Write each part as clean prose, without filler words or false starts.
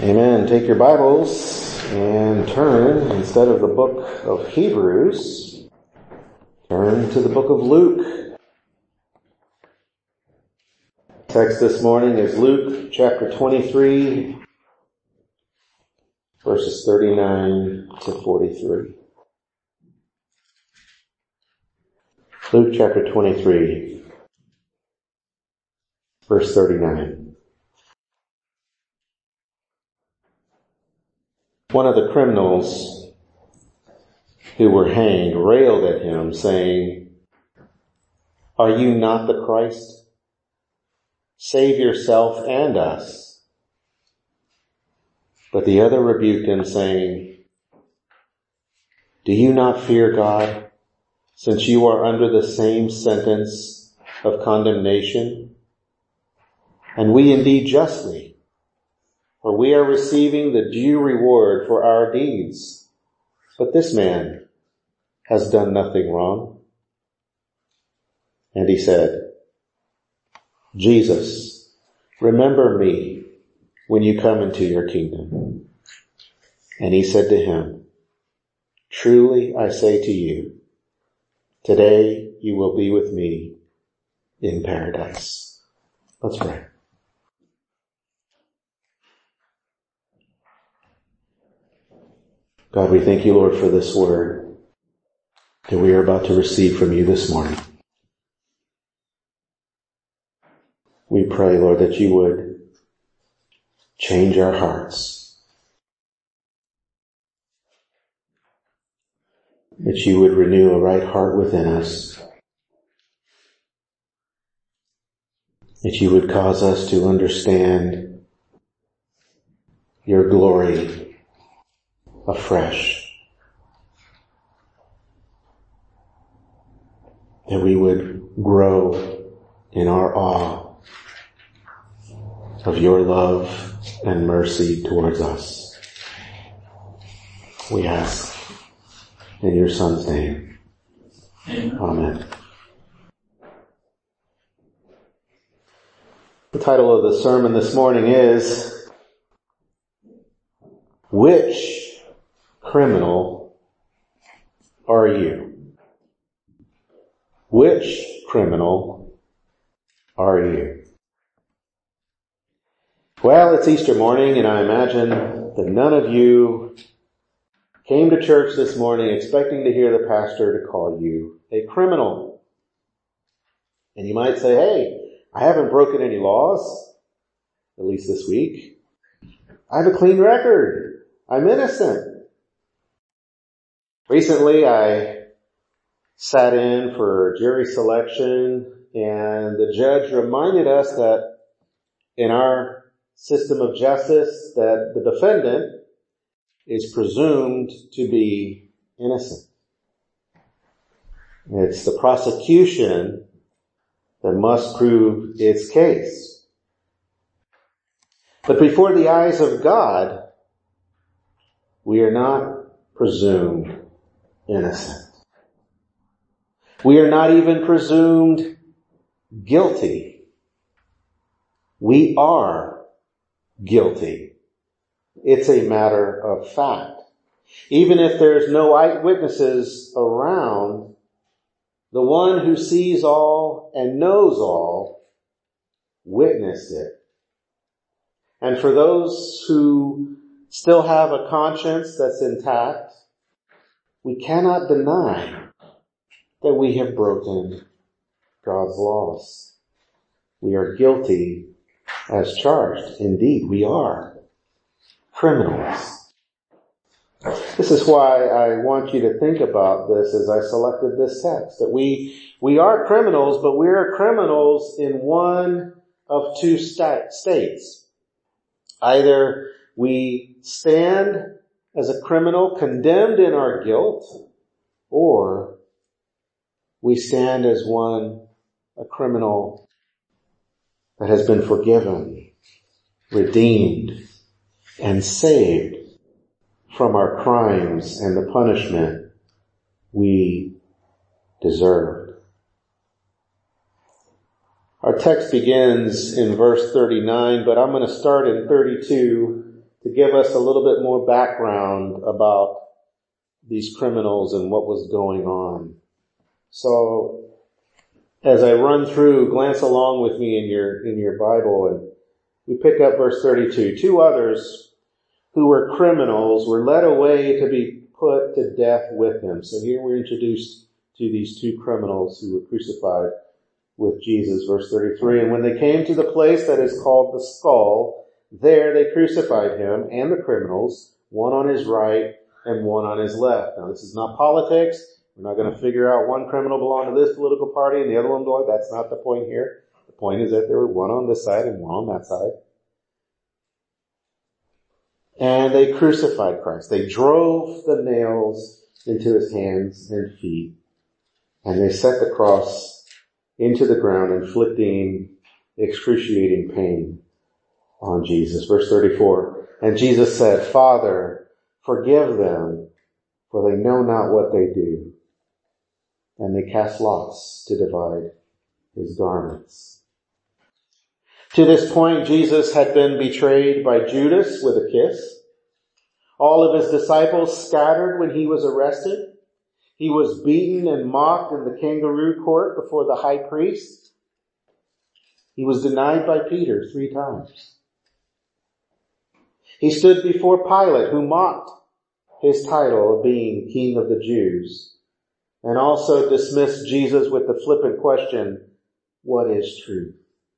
Amen. Take your Bibles and turn, instead of the book of Hebrews, turn to the book of Luke. Text this morning is Luke chapter 23, verses 39 to 43. Luke chapter 23, verse 39. One of the criminals who were hanged railed at him, saying, "Are you not the Christ? Save yourself and us." But the other rebuked him, saying, "Do you not fear God, since you are under the same sentence of condemnation? And we indeed justly, for we are receiving the due reward for our deeds. But this man has done nothing wrong." And he said, "Jesus, remember me when you come into your kingdom." And he said to him, "Truly I say to you, today you will be with me in paradise." Let's pray. God, we thank you, Lord, for this word that we are about to receive from you this morning. We pray, Lord, that you would change our hearts, that you would renew a right heart within us, that you would cause us to understand your glory afresh, that we would grow in our awe of your love and mercy towards us. We ask in your Son's name. Amen. The title of the sermon this morning is, "Which criminal are you?" Which criminal are you? Well, it's Easter morning, and I imagine that none of you came to church this morning expecting to hear the pastor to call you a criminal. And you might say, "Hey, I haven't broken any laws, at least this week. I have a clean record. I'm innocent." Recently, I sat in for jury selection, and the judge reminded us that in our system of justice, that the defendant is presumed to be innocent. It's the prosecution that must prove its case. But before the eyes of God, we are not presumed innocent. We are not even presumed guilty. We are guilty. It's a matter of fact. Even if there's no eyewitnesses around, the one who sees all and knows all witnessed it. And for those who still have a conscience that's intact, we cannot deny that we have broken God's laws. We are guilty as charged. Indeed, we are criminals. This is why I want you to think about this as I selected this text, that we are criminals, but we are criminals in one of two states. Either we stand as a criminal condemned in our guilt, or we stand as a criminal that has been forgiven, redeemed, and saved from our crimes and the punishment we deserved. Our text begins in verse 39, but I'm going to start in 32 to give us a little bit more background about these criminals and what was going on. So, as I run through, glance along with me in your Bible, and we pick up verse 32. 2 others who were criminals were led away to be put to death with him. So here we're introduced to these 2 criminals who were crucified with Jesus. Verse 33, and when they came to the place that is called the Skull, there they crucified him and the criminals, one on his right and one on his left. Now this is not politics. We're not going to figure out one criminal belonged to this political party and the other one belonged. That's not the point here. The point is that there were one on this side and one on that side. And they crucified Christ. They drove the nails into his hands and feet. And they set the cross into the ground, inflicting excruciating pain on Jesus. Verse 34, and Jesus said, Father, forgive them, for they know not what they do. And they cast lots to divide his garments. To this point, Jesus had been betrayed by Judas with a kiss. All of his disciples scattered when he was arrested. He was beaten and mocked in the kangaroo court before the high priest. He was denied by Peter 3 times. He stood before Pilate, who mocked his title of being King of the Jews, and also dismissed Jesus with the flippant question, what is truth?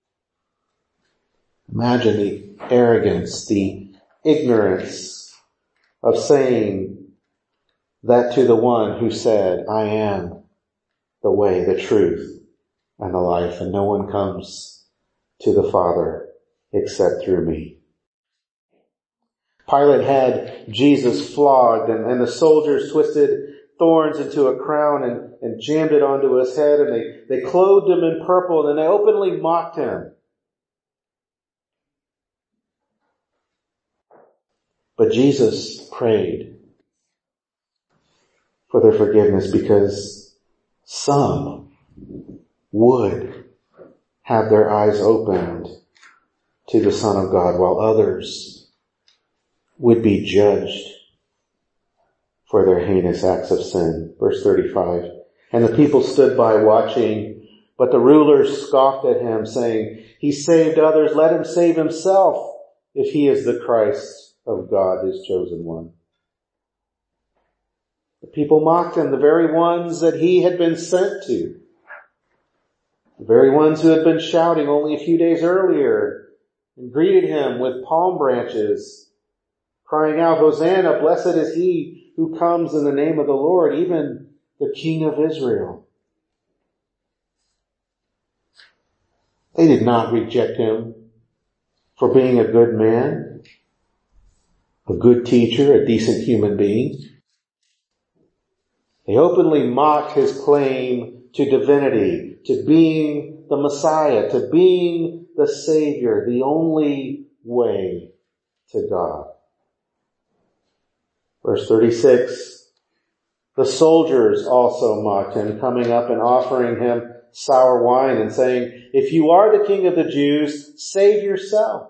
Imagine the arrogance, the ignorance of saying that to the one who said, I am the way, the truth, and the life, and no one comes to the Father except through me. Pilate had Jesus flogged, and the soldiers twisted thorns into a crown and jammed it onto his head, and they clothed him in purple, and they openly mocked him. But Jesus prayed for their forgiveness because some would have their eyes opened to the Son of God, while others would be judged for their heinous acts of sin. Verse 35, and the people stood by watching, but the rulers scoffed at him, saying, he saved others, let him save himself, if he is the Christ of God, his chosen one. The people mocked him, the very ones that he had been sent to. The very ones who had been shouting only a few days earlier and greeted him with palm branches, crying out, Hosanna, blessed is he who comes in the name of the Lord, even the King of Israel. They did not reject him for being a good man, a good teacher, a decent human being. They openly mocked his claim to divinity, to being the Messiah, to being the Savior, the only way to God. Verse 36, the soldiers also mocked him, coming up and offering him sour wine and saying, if you are the King of the Jews, save yourself.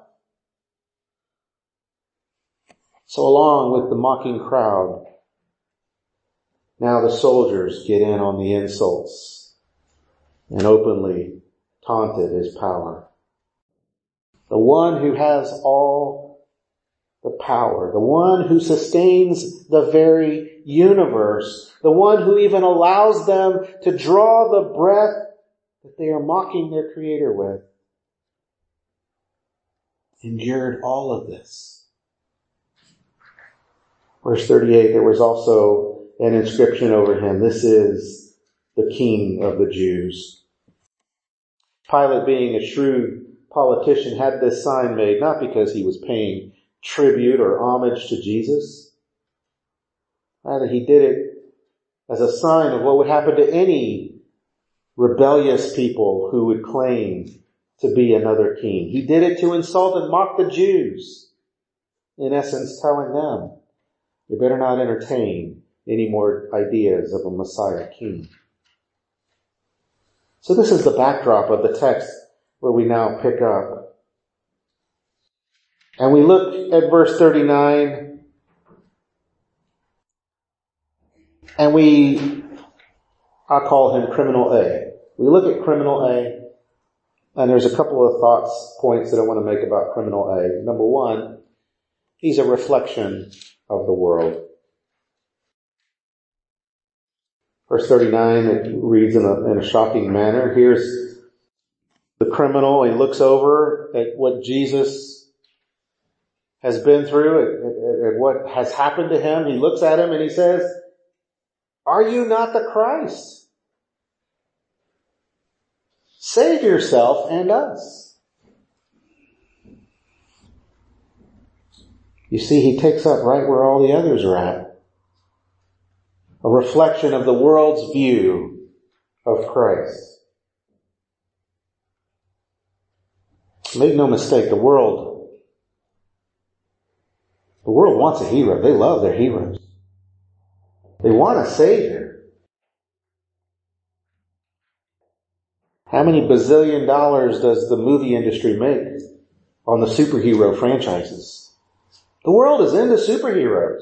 So along with the mocking crowd, now the soldiers get in on the insults and openly taunted his power. The one who has all the power, the one who sustains the very universe, the one who even allows them to draw the breath that they are mocking their Creator with, endured all of this. Verse 38, there was also an inscription over him, this is the King of the Jews. Pilate, being a shrewd politician, had this sign made, not because he was paying tribute or homage to Jesus. Rather, he did it as a sign of what would happen to any rebellious people who would claim to be another king. He did it to insult and mock the Jews, in essence telling them, you better not entertain any more ideas of a Messiah king. So this is the backdrop of the text where we now pick up. And we look at verse 39, and I'll call him criminal A. We look at criminal A, and there's a couple of points that I want to make about criminal A. Number one, he's a reflection of the world. Verse 39, it reads in a shocking manner. Here's the criminal. He looks over at what Jesus has been through, at what has happened to him. He looks at him and he says, "Are you not the Christ? Save yourself and us." You see, he takes up right where all the others are at. A reflection of the world's view of Christ. Make no mistake, the world wants a hero. They love their heroes. They want a savior. How many bazillion dollars does the movie industry make on the superhero franchises? The world is into superheroes.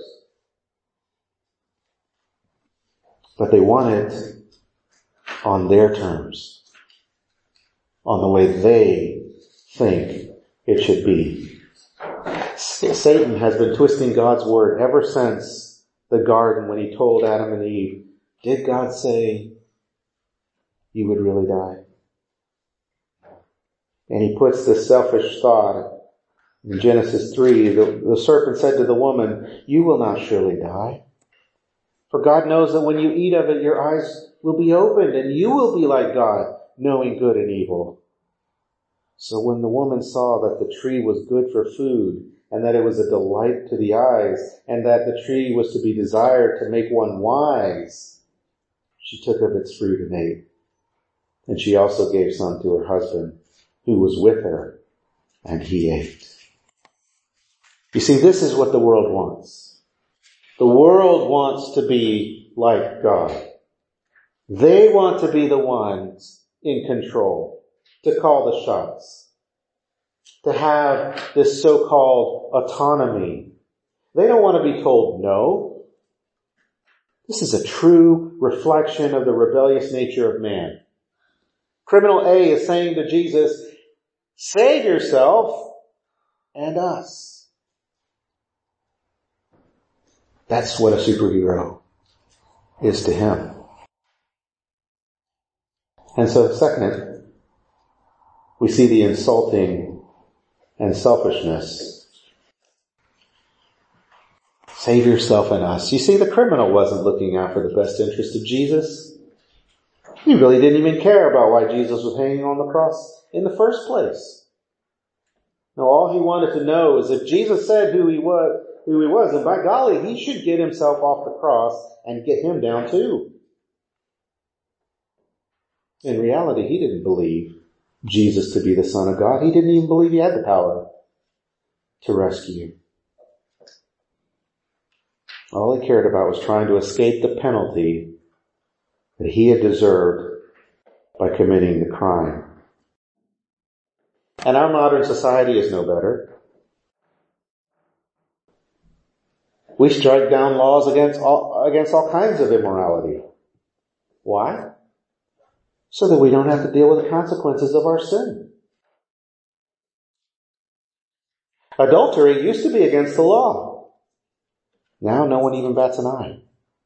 But they want it on their terms, on the way they think it should be. Satan has been twisting God's word ever since the garden when he told Adam and Eve, "Did God say you would really die?" And he puts this selfish thought in Genesis 3. The serpent said to the woman, "You will not surely die. For God knows that when you eat of it, your eyes will be opened and you will be like God, knowing good and evil." So when the woman saw that the tree was good for food and that it was a delight to the eyes and that the tree was to be desired to make one wise, she took of its fruit and ate. And she also gave some to her husband who was with her, and he ate. You see, this is what the world wants. The world wants to be like God. They want to be the ones in control, to call the shots, to have this so-called autonomy. They don't want to be told no. This is a true reflection of the rebellious nature of man. Criminal A is saying to Jesus, "Save yourself and us." That's what a superhero is to him. And so second, we see the insulting and selfishness. Save yourself and us. You see, the criminal wasn't looking out for the best interest of Jesus. He really didn't even care about why Jesus was hanging on the cross in the first place. No, all he wanted to know is if Jesus said who he was, and by golly, he should get himself off the cross and get him down too. In reality, he didn't believe Jesus to be the Son of God. He didn't even believe he had the power to rescue. All he cared about was trying to escape the penalty that he had deserved by committing the crime. And our modern society is no better. We strike down laws against all kinds of immorality. Why? So that we don't have to deal with the consequences of our sin. Adultery used to be against the law. Now no one even bats an eye.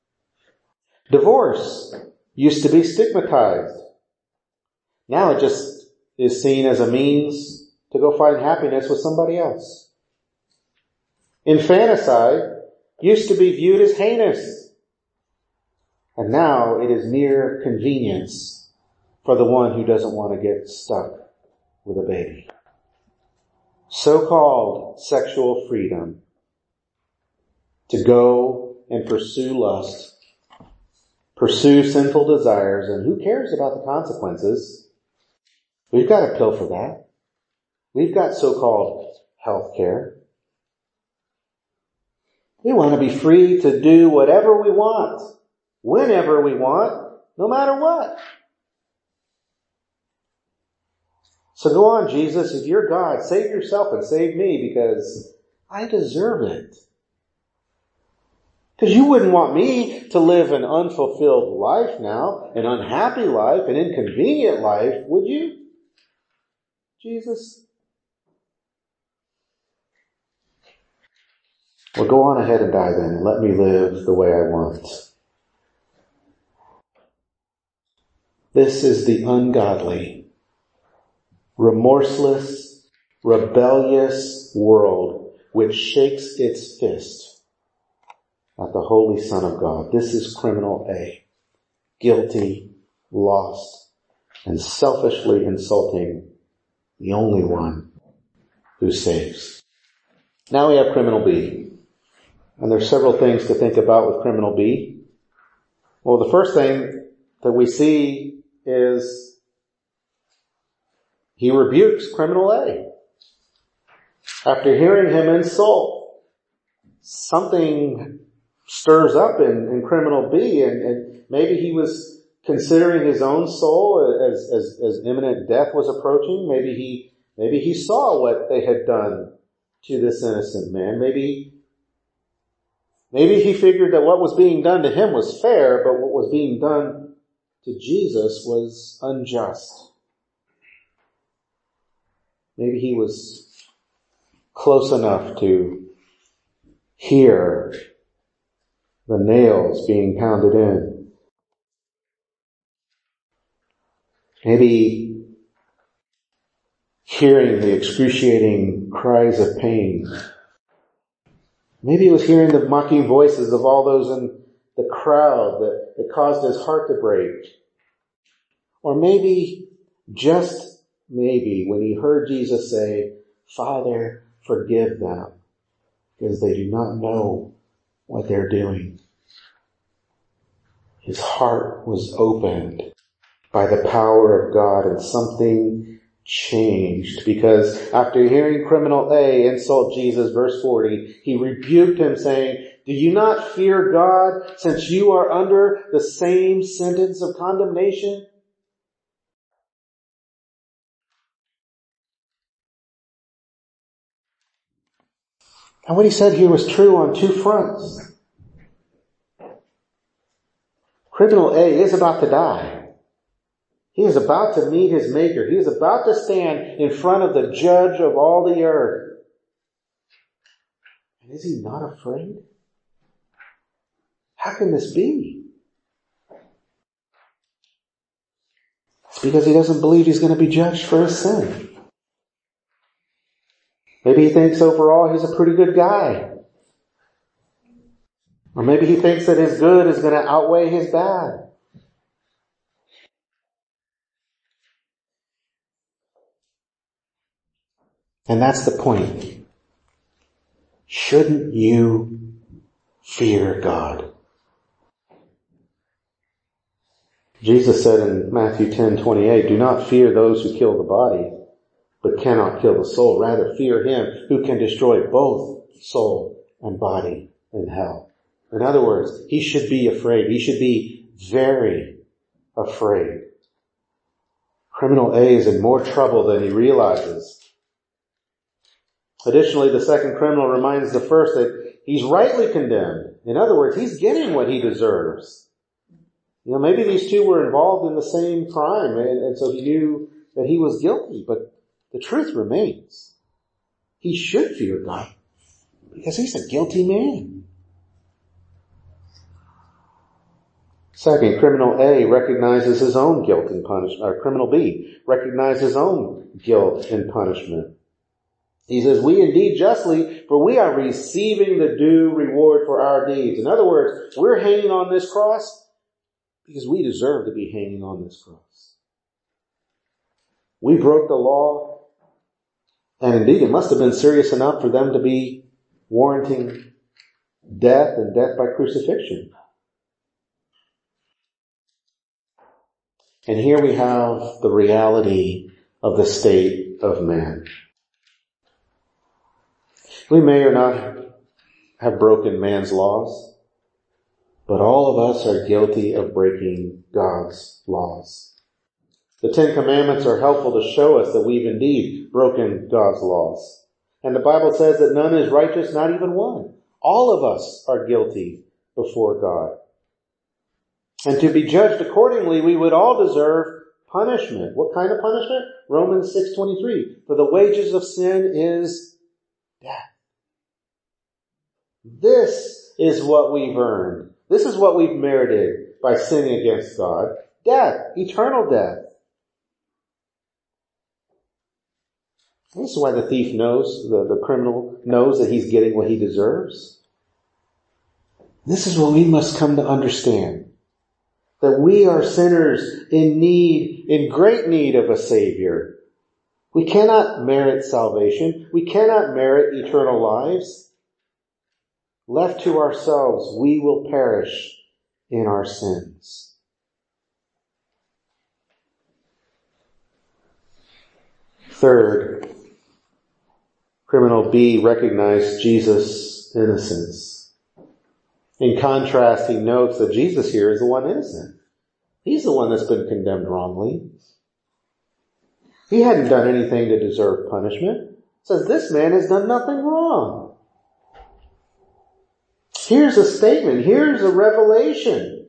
Divorce used to be stigmatized. Now it just is seen as a means to go find happiness with somebody else. Infanticide used to be viewed as heinous. And now it is mere convenience for the one who doesn't want to get stuck with a baby. So-called sexual freedom to go and pursue lust, pursue sinful desires, and who cares about the consequences? We've got a pill for that. We've got so-called health care. We want to be free to do whatever we want, whenever we want, no matter what. So go on, Jesus, if you're God, save yourself and save me because I deserve it. Because you wouldn't want me to live an unfulfilled life now, an unhappy life, an inconvenient life, would you, Jesus? Well, go on ahead and die then, and let me live the way I want. This is the ungodly, remorseless, rebellious world which shakes its fist at the Holy Son of God. This is criminal A, guilty, lost, and selfishly insulting the only one who saves. Now we have criminal B. And there's several things to think about with criminal B. Well, the first thing that we see is he rebukes criminal A. After hearing him insult, something stirs up in criminal B, and maybe he was considering his own soul as imminent death was approaching. Maybe he saw what they had done to this innocent man. Maybe he figured that what was being done to him was fair, but what was being done to Jesus was unjust. Maybe he was close enough to hear the nails being pounded in. Maybe hearing the excruciating cries of pain. Maybe he was hearing the mocking voices of all those in the crowd that caused his heart to break. Or maybe, just maybe, when he heard Jesus say, "Father, forgive them, because they do not know what they're doing." His heart was opened by the power of God, and something changed, because after hearing criminal A insult Jesus, verse 40, he rebuked him saying, "Do you not fear God, since you are under the same sentence of condemnation?" And what he said here was true on two fronts. Criminal A is about to die. He is about to meet his Maker. He is about to stand in front of the Judge of all the earth. And is he not afraid? How can this be? It's because he doesn't believe he's going to be judged for his sin. Maybe he thinks overall he's a pretty good guy. Or maybe he thinks that his good is going to outweigh his bad. And that's the point. Shouldn't you fear God? Jesus said in Matthew 10:28, "Do not fear those who kill the body, but cannot kill the soul. Rather fear him who can destroy both soul and body in hell." In other words, he should be afraid. He should be very afraid. Criminal A is in more trouble than he realizes. Additionally, the second criminal reminds the first that he's rightly condemned. In other words, he's getting what he deserves. Maybe these two were involved in the same crime, and so he knew that he was guilty. But the truth remains. He should fear God because he's a guilty man. Second, criminal A recognizes his own guilt and punishment, or criminal B recognizes his own guilt and punishment. He says, "We indeed justly, for we are receiving the due reward for our deeds." In other words, we're hanging on this cross because we deserve to be hanging on this cross. We broke the law, and indeed it must have been serious enough for them to be warranting death and death by crucifixion. And here we have the reality of the state of man. We may or not have broken man's laws, but all of us are guilty of breaking God's laws. The Ten Commandments are helpful to show us that we've indeed broken God's laws. And the Bible says that none is righteous, not even one. All of us are guilty before God. And to be judged accordingly, we would all deserve punishment. What kind of punishment? Romans 6:23. For the wages of sin is death. This is what we've earned. This is what we've merited by sinning against God. Death. Eternal death. This is why the thief knows, the criminal knows that he's getting what he deserves. This is what we must come to understand. That we are sinners in great need of a Savior. We cannot merit salvation. We cannot merit eternal lives. Left to ourselves, we will perish in our sins. Third, criminal B recognized Jesus' innocence. In contrast, he notes that Jesus here is the one innocent. He's the one that's been condemned wrongly. He hadn't done anything to deserve punishment. It says this man has done nothing wrong. Here's a statement. Here's a revelation.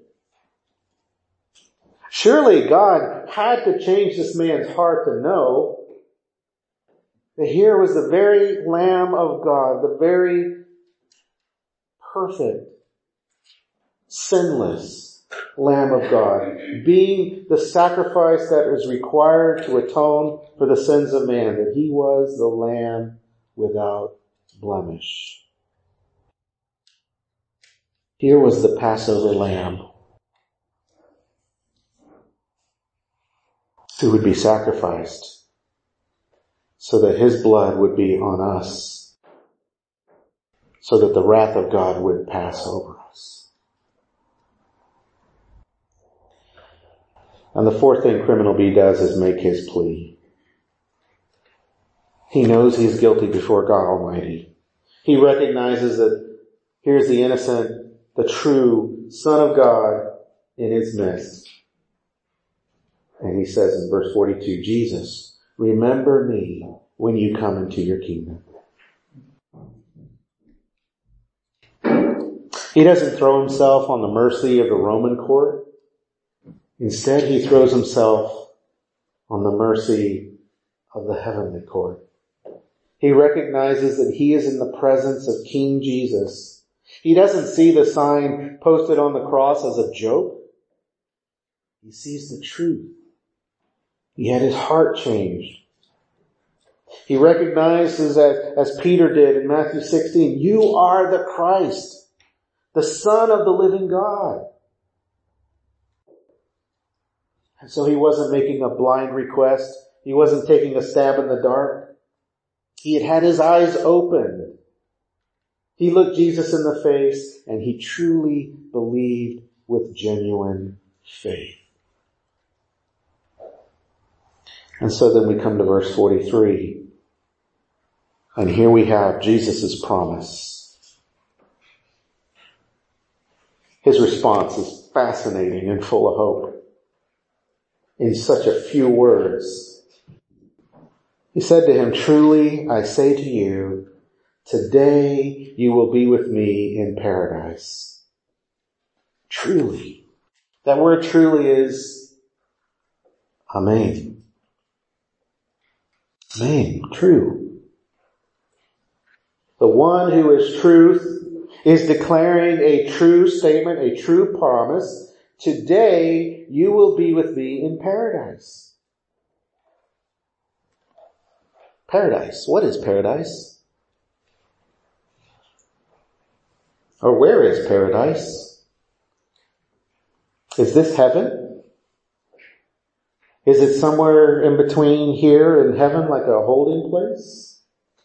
Surely God had to change this man's heart to know that here was the very Lamb of God, the very perfect, sinless Lamb of God, being the sacrifice that is required to atone for the sins of man, that he was the Lamb without blemish. Here was the Passover Lamb who would be sacrificed so that his blood would be on us, so that the wrath of God would pass over us. And the fourth thing criminal B does is make his plea. He knows he's guilty before God Almighty. He recognizes that here's the innocent, the true Son of God in his midst. And he says in verse 42, Jesus, remember me when you come into your kingdom. He doesn't throw himself on the mercy of the Roman court. Instead, he throws himself on the mercy of the heavenly court. He recognizes that he is in the presence of King Jesus. He doesn't see the sign posted on the cross as a joke. He sees the truth. He had his heart changed. He recognizes that, as Peter did in Matthew 16, you are the Christ, the Son of the living God. And so he wasn't making a blind request. He wasn't taking a stab in the dark. He had had his eyes opened. He looked Jesus in the face and he truly believed with genuine faith. And so then we come to verse 43. And here we have Jesus' promise. His response is fascinating and full of hope. In such a few words. He said to him, truly, I say to you, today you will be with me in paradise. Truly. That word truly is amen. Amen. True. The one who is truth is declaring a true statement, a true promise. Today you will be with me in paradise. Paradise. What is paradise? Or where is paradise? Is this heaven? Is it somewhere in between here and heaven, like a holding place?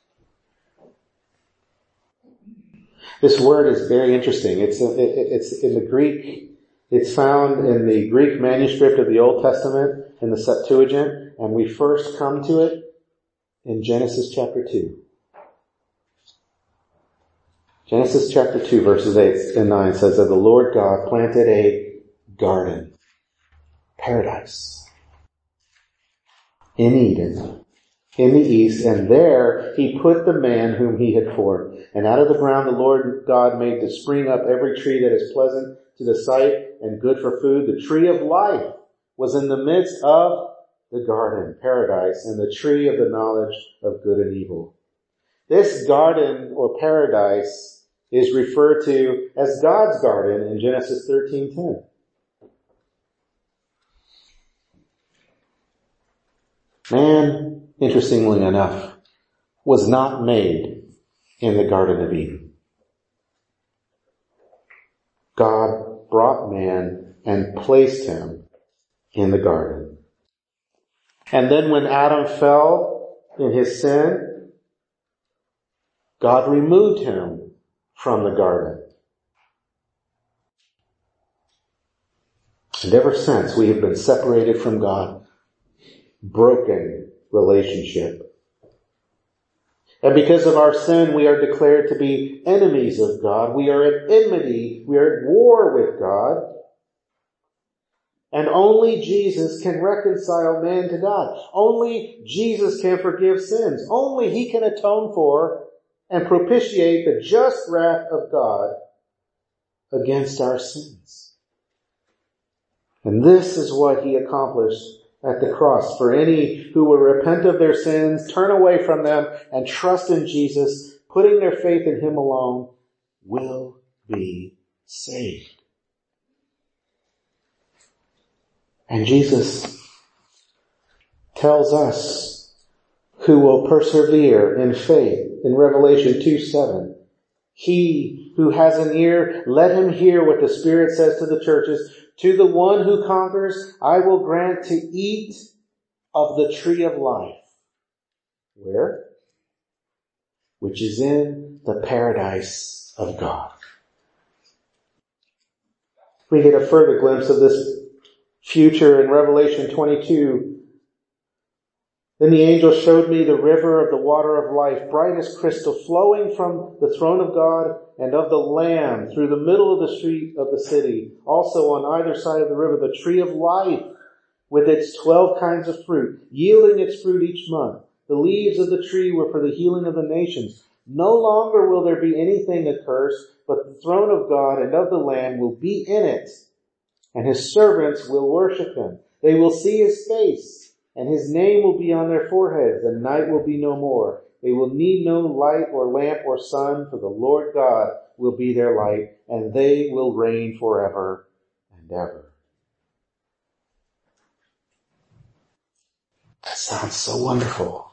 This word is very interesting. It's in the Greek. It's found in the Greek manuscript of the Old Testament in the Septuagint, and we first come to it in Genesis chapter 2. Genesis chapter 2 verses 8 and 9 says that the Lord God planted a garden, paradise, in Eden, in the east, and there he put the man whom he had formed. And out of the ground the Lord God made to spring up every tree that is pleasant to the sight and good for food. The tree of life was in the midst of the garden, paradise, and the tree of the knowledge of good and evil. This garden or paradise is referred to as God's garden in Genesis 13:10. Man, interestingly enough, was not made in the Garden of Eden. God brought man and placed him in the garden. And then when Adam fell in his sin, God removed him from the garden. And ever since, we have been separated from God. Broken relationship. And because of our sin, we are declared to be enemies of God. We are at enmity. We are at war with God. And only Jesus can reconcile man to God. Only Jesus can forgive sins. Only He can atone for and propitiate the just wrath of God against our sins. And this is what He accomplished at the cross. For any who will repent of their sins, turn away from them, and trust in Jesus, putting their faith in Him alone, will be saved. And Jesus tells us who will persevere in faith in Revelation 2:7. He who has an ear, let him hear what the Spirit says to the churches. To the one who conquers, I will grant to eat of the tree of life. Where? Which is in the paradise of God. We get a further glimpse of this future in Revelation 22. Then the angel showed me the river of the water of life, bright as crystal, flowing from the throne of God and of the Lamb through the middle of the street of the city. Also on either side of the river, the tree of life with its 12 kinds of fruit, yielding its fruit each month. The leaves of the tree were for the healing of the nations. No longer will there be anything accursed, but the throne of God and of the Lamb will be in it, and His servants will worship Him. They will see His face, and His name will be on their foreheads, and night will be no more. They will need no light or lamp or sun, for the Lord God will be their light, and they will reign forever and ever. That sounds so wonderful.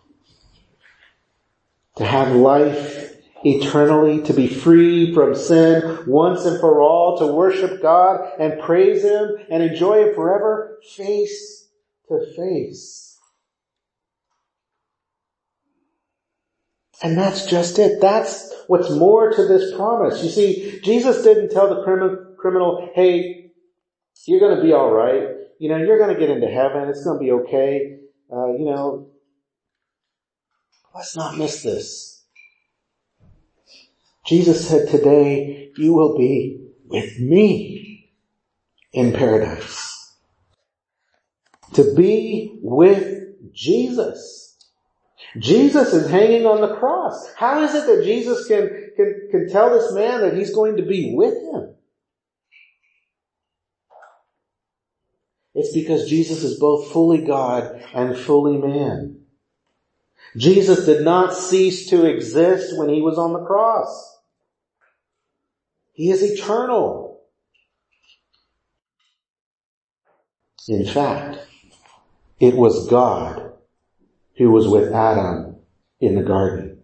To have life eternally, to be free from sin once and for all, to worship God and praise Him and enjoy Him forever, face to face. And that's just it. That's what's more to this promise. You see, Jesus didn't tell the criminal, hey, you're going to be all right. You're going to get into heaven. It's going to be okay. Let's not miss this. Jesus said, today you will be with me in paradise. To be with Jesus. Jesus is hanging on the cross. How is it that Jesus can tell this man that he's going to be with him? It's because Jesus is both fully God and fully man. Jesus did not cease to exist when He was on the cross. He is eternal. In fact, it was God who was with Adam in the garden.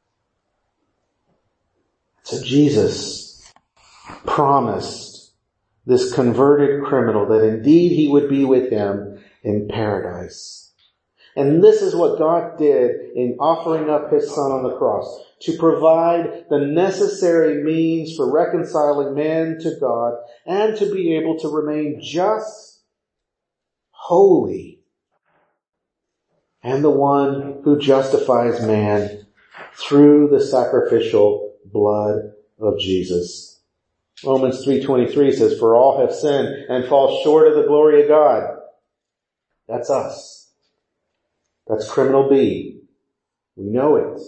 So Jesus promised this converted criminal that indeed He would be with him in paradise. And this is what God did in offering up His Son on the cross, to provide the necessary means for reconciling man to God and to be able to remain just, holy, and the one who justifies man through the sacrificial blood of Jesus. Romans 3:23 says, for all have sinned and fall short of the glory of God. That's us. That's criminal B. We know it.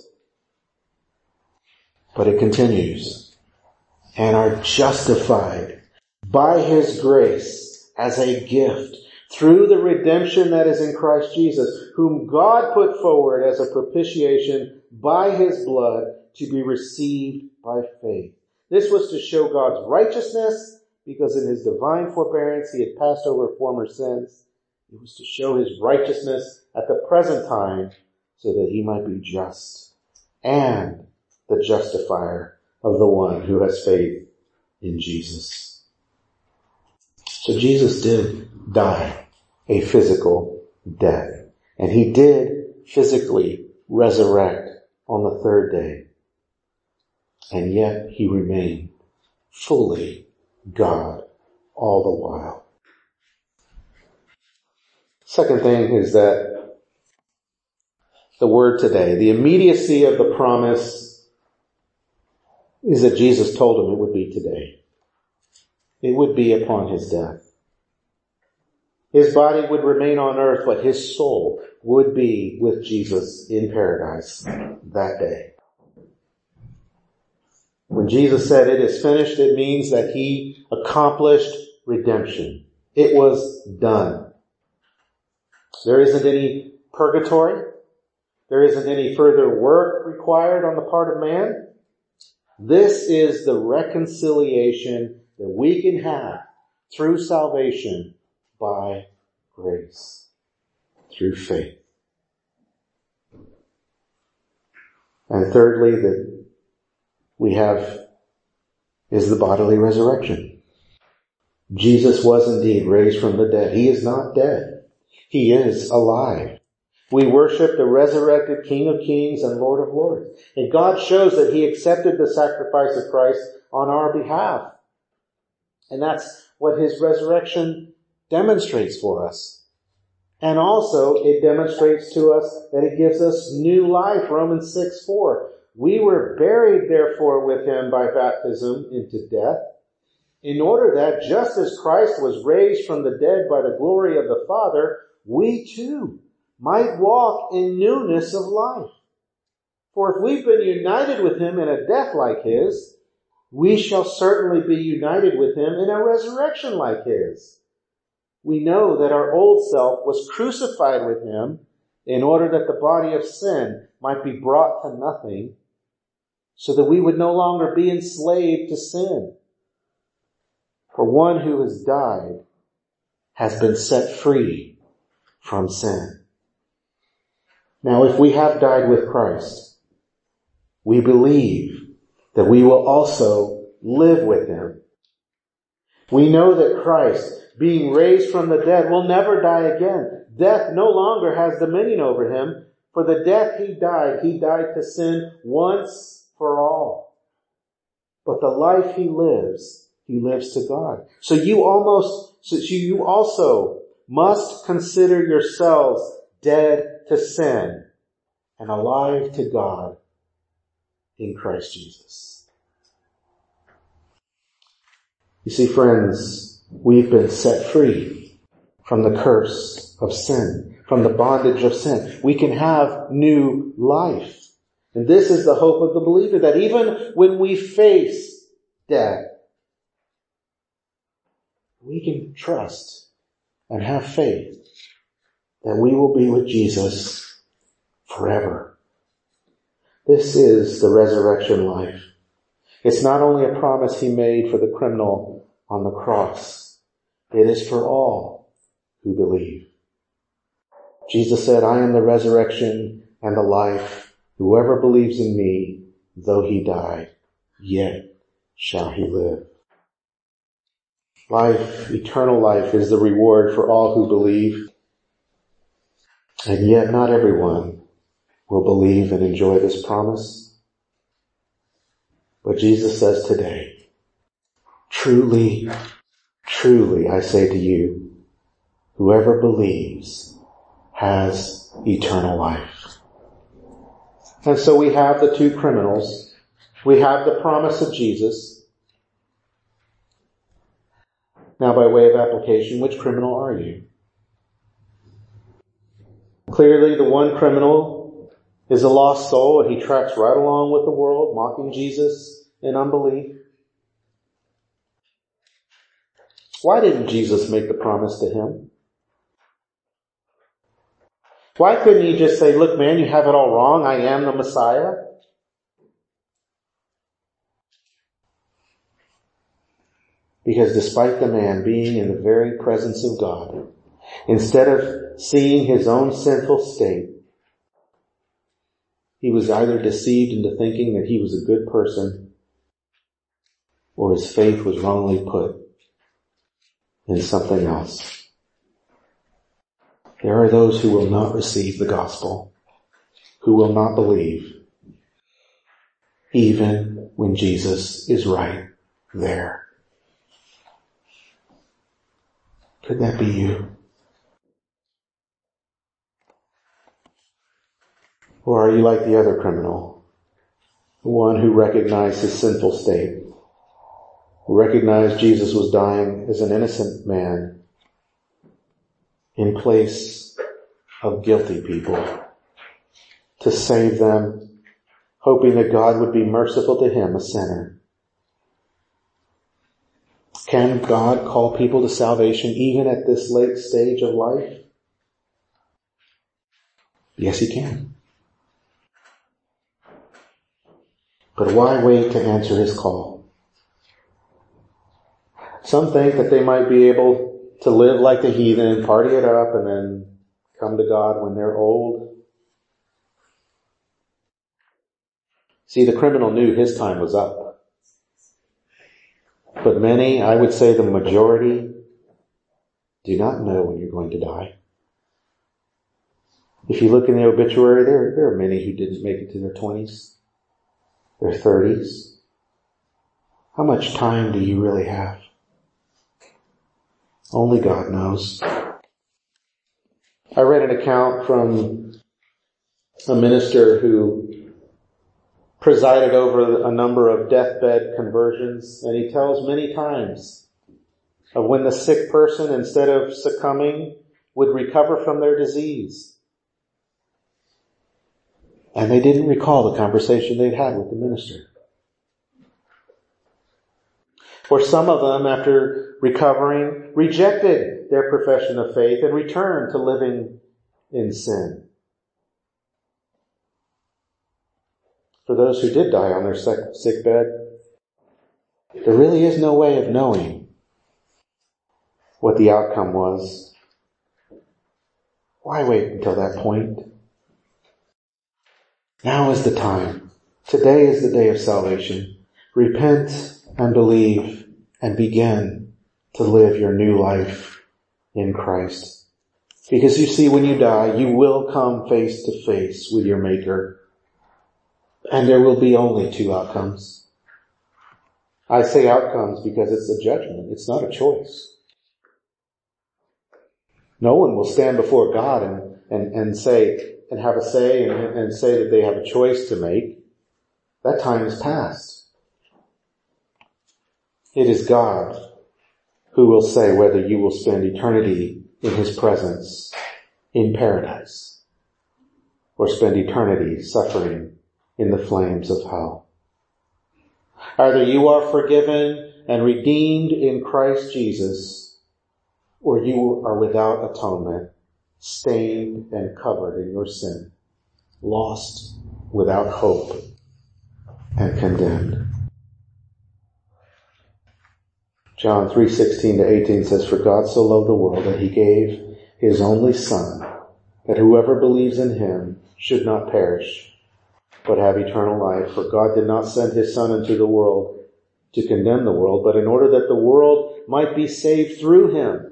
But it continues. And are justified by His grace as a gift through the redemption that is in Christ Jesus, whom God put forward as a propitiation by His blood to be received by faith. This was to show God's righteousness, because in His divine forbearance He had passed over former sins. It was to show His righteousness at the present time so that He might be just and the justifier of the one who has faith in Jesus. So Jesus did die a physical death, and He did physically resurrect on the third day. And yet He remained fully God all the while. Second thing is that the word today, the immediacy of the promise, is that Jesus told him it would be today. It would be upon His death. His body would remain on earth, but His soul would be with Jesus in paradise that day. When Jesus said it is finished, it means that He accomplished redemption. It was done. There isn't any purgatory. There isn't any further work required on the part of man. This is the reconciliation that we can have through salvation by grace, through faith. And thirdly, that we have is the bodily resurrection. Jesus was indeed raised from the dead. He is not dead. He is alive. We worship the resurrected King of Kings and Lord of Lords. And God shows that He accepted the sacrifice of Christ on our behalf. And that's what His resurrection demonstrates for us. And also it demonstrates to us that it gives us new life. Romans 6:4. We were buried therefore with Him by baptism into death, in order that just as Christ was raised from the dead by the glory of the Father, we too might walk in newness of life. For if we've been united with Him in a death like His, we shall certainly be united with Him in a resurrection like His. We know that our old self was crucified with Him in order that the body of sin might be brought to nothing, so that we would no longer be enslaved to sin. For one who has died has been set free from sin. Now, if we have died with Christ, we believe that we will also live with Him. We know that Christ, being raised from the dead, will never die again. Death no longer has dominion over Him. For the death He died to sin once for all. But the life He lives to God. So you also must consider yourselves dead to sin and alive to God in Christ Jesus. You see, friends, we've been set free from the curse of sin, from the bondage of sin. We can have new life. And this is the hope of the believer, that even when we face death, we can trust and have faith that we will be with Jesus forever. This is the resurrection life. It's not only a promise He made for the criminal on the cross. It is for all who believe. Jesus said, I am the resurrection and the life. Whoever believes in me, though he die, yet shall he live. Life, eternal life, is the reward for all who believe. And yet not everyone will believe and enjoy this promise. But Jesus says today, truly, truly, I say to you, whoever believes has eternal life. And so we have the two criminals. We have the promise of Jesus. Now, by way of application, which criminal are you? Clearly, the one criminal is a lost soul, and he tracks right along with the world, mocking Jesus in unbelief. Why didn't Jesus make the promise to him? Why couldn't he just say, look, man, you have it all wrong. I am the Messiah. Because despite the man being in the very presence of God, instead of seeing his own sinful state, he was either deceived into thinking that he was a good person, or his faith was wrongly put in something else. There are those who will not receive the gospel, who will not believe, even when Jesus is right there. Could that be you? Or are you like the other criminal, the one who recognized his sinful state, who recognized Jesus was dying as an innocent man in place of guilty people to save them, hoping that God would be merciful to him, a sinner? Can God call people to salvation even at this late stage of life? Yes, he can. But why wait to answer his call? Some think that they might be able to live like the heathen, party it up, and then come to God when they're old. See, the criminal knew his time was up. But many, I would say the majority, do not know when you're going to die. If you look in the obituary, there are many who didn't make it to their 20s, their 30s. How much time do you really have? Only God knows. I read an account from a minister who presided over a number of deathbed conversions, and he tells many times of when the sick person, instead of succumbing, would recover from their disease. And they didn't recall the conversation they'd had with the minister. For some of them, after recovering, rejected their profession of faith and returned to living in sin. For those who did die on their sick bed, there really is no way of knowing what the outcome was. Why wait until that point? Now is the time. Today is the day of salvation. Repent and believe and begin to live your new life in Christ. Because you see, when you die, you will come face to face with your Maker. And there will be only two outcomes. I say outcomes because it's a judgment. It's not a choice. No one will stand before God and say, and have a say and say that they have a choice to make. That time is past. It is God who will say whether you will spend eternity in his presence in paradise or spend eternity suffering in the flames of hell. Either you are forgiven and redeemed in Christ Jesus, or you are without atonement, stained and covered in your sin, lost without hope and condemned. John 3:16-18 says, "For God so loved the world that he gave his only Son, that whoever believes in him should not perish, but have eternal life. For God did not send his Son into the world to condemn the world, but in order that the world might be saved through him.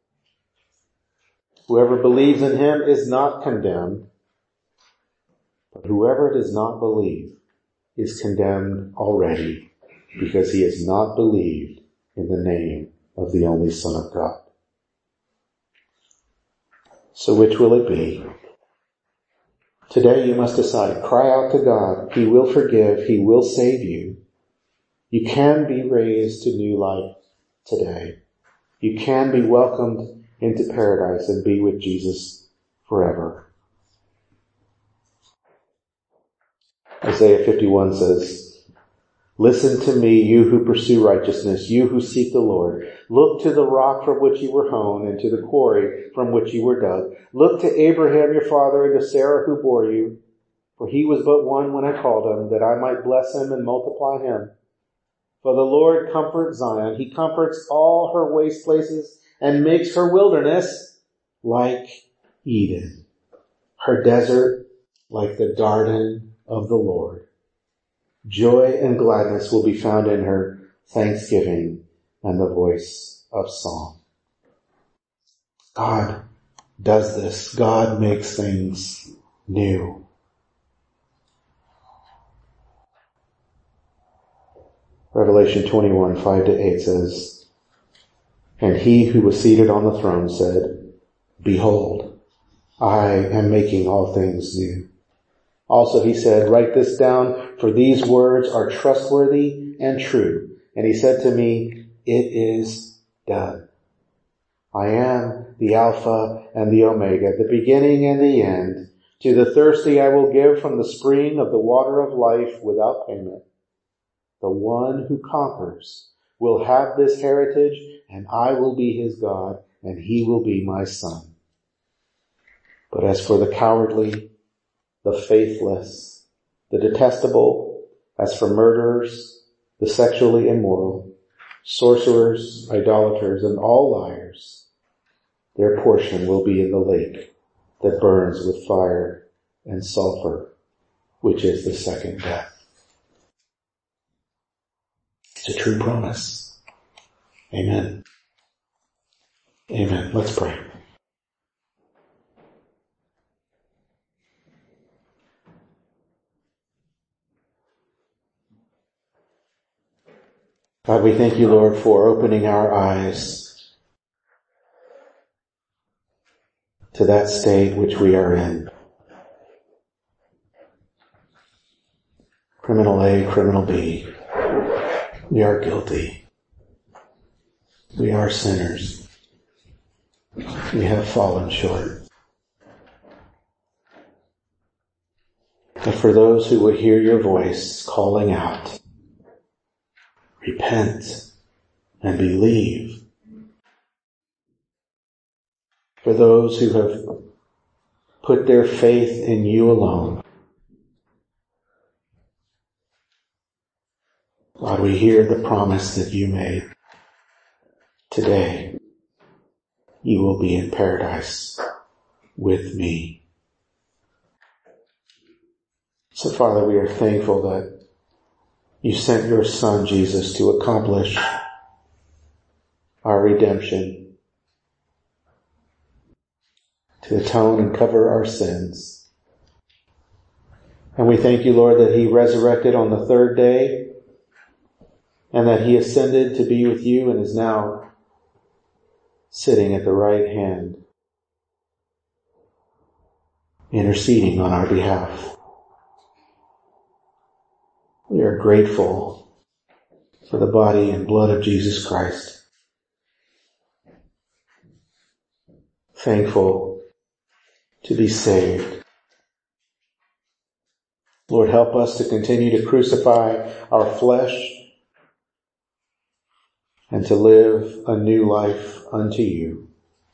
Whoever believes in him is not condemned, but whoever does not believe is condemned already, because he has not believed in the name of the only Son of God." So which will it be? Today you must decide. Cry out to God. He will forgive. He will save you. You can be raised to new life today. You can be welcomed into paradise and be with Jesus forever. Isaiah 51 says, "Listen to me, you who pursue righteousness, you who seek the Lord. Look to the rock from which you were hewn, and to the quarry from which you were dug. Look to Abraham your father, and to Sarah who bore you. For he was but one when I called him, that I might bless him and multiply him. For the Lord comforts Zion. He comforts all her waste places, and makes her wilderness like Eden, her desert like the garden of the Lord. Joy and gladness will be found in her, thanksgiving and the voice of song." God does this. God makes things new. Revelation 21, 5-8 says, "And he who was seated on the throne said, Behold, I am making all things new." Also he said, "Write this down, for these words are trustworthy and true." And he said to me, "It is done. I am the Alpha and the Omega, the beginning and the end. To the thirsty I will give from the spring of the water of life without payment. The one who conquers will have this heritage, and I will be his God, and he will be my son. But as for the cowardly, the faithless, the detestable, as for murderers, the sexually immoral, sorcerers, idolaters, and all liars, their portion will be in the lake that burns with fire and sulfur, which is the second death." It's a true promise. Amen. Amen. Let's pray. God, we thank you, Lord, for opening our eyes to that state which we are in. Criminal A, criminal B. We are guilty. We are sinners. We have fallen short. But for those who would hear your voice calling out, repent and believe. For those who have put their faith in you alone, God, we hear the promise that you made. Today, you will be in paradise with me. So, Father, we are thankful that you sent your Son, Jesus, to accomplish our redemption, to atone and cover our sins. And we thank you, Lord, that he resurrected on the third day and that he ascended to be with you and is now sitting at the right hand, interceding on our behalf. We are grateful for the body and blood of Jesus Christ. Thankful to be saved. Lord, help us to continue to crucify our flesh and to live a new life unto you.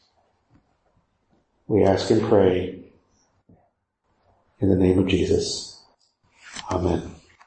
We ask and pray in the name of Jesus. Amen.